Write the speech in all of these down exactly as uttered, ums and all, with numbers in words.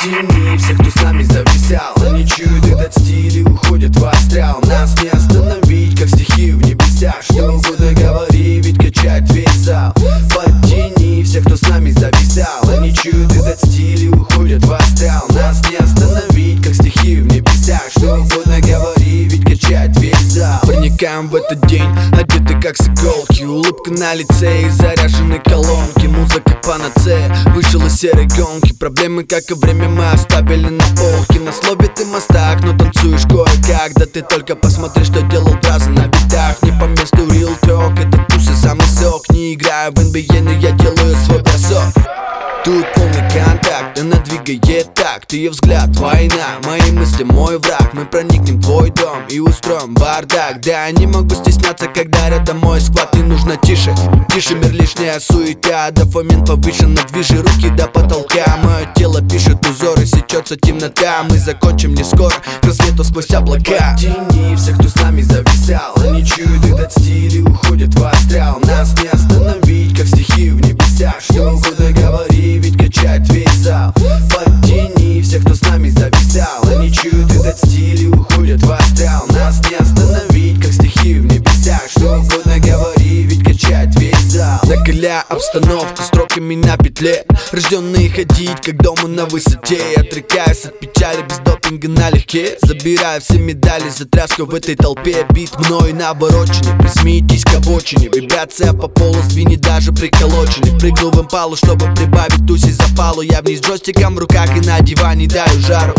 Подтяни всех, кто с нами зависал. Они чуют этот стиль и уходят в астрал. Нас не остановить, как стихи в небесах. Что угодно говори, ведь качает весь зал. Подтяни всех, кто с нами зависал. Они чуют этот стиль и уходят в астрал. Нас не остановить, как стихи в небесах. Что угодно говори, ведь качает весь зал. Проникаем в этот день, одеты как с иголки. Улыбка на лице и заряжены колонки. Музыка панацея, вышел из серой гонки. Проблемы, как и время, мы оставили на полке. На слове ты мастак, но танцуешь кое-как. Да ты только посмотри, что делал Драза на битах. Не по месту real talk, это тусы самый сок. Не играю в эн би эй, но я делаю свой бросок. Тут полный контакт, она двигает так. Ты ее взгляд, война, мои мысли, мой враг. Мы проникнем в твой дом и устроим бардак. Да, не могу стесняться, когда рядом мой склад. Не нужно тише, тише, мир лишняя суета. Дофамин повышен, движи руки до потолка. Мое тело пишет узоры, сечется темнота. Мы закончим не скоро, к рассвету сквозь облака. Подтяни всех, кто с нами зависал. Они чуют этот стиль и уходят в астрал. Нас не остановить, как стихи в небесах. Что угодно говори, ведь качает весь зал. Подтяни всех, кто с нами зависал. Они чуют этот стиль и уходят в астрал. Нас не остановить, как стихи в небесах. Что угодно говори, ведь качает весь зал. Накаляя обстановку строками на петле. Рожденные ходить, как дома на высоте. Отрекаясь от печали, без допинга налегке. Забирая все медали за тряску в этой толпе. Бит мной на оборочине, присмейтесь к обочине. Вибрация по полу сдвинет даже приколоченный. Прыгну в импалу, чтобы прибавить туси запалу. Я вниз джойстиком в руках и на диване даю жару.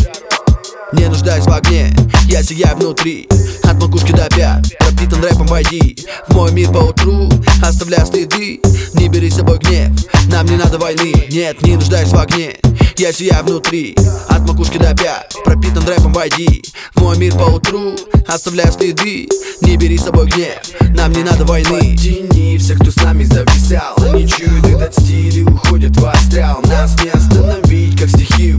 Не нуждаюсь в огне, я сияю внутри. От макушки до пят, пропитан рэпом, войди в мой мир поутру, оставляя следы. Не бери с собой гнев, нам не надо войны. Нет, не нуждаюсь в огне, я сияю внутри. От макушки до пят, пропитан рэпом, войди в мой мир поутру, оставляя следы. Не бери с собой гнев, нам не надо войны. Подтяни всех, кто с нами зависал. Они чуют этот стиль и уходят в астрал. Нас не остановить, как стихи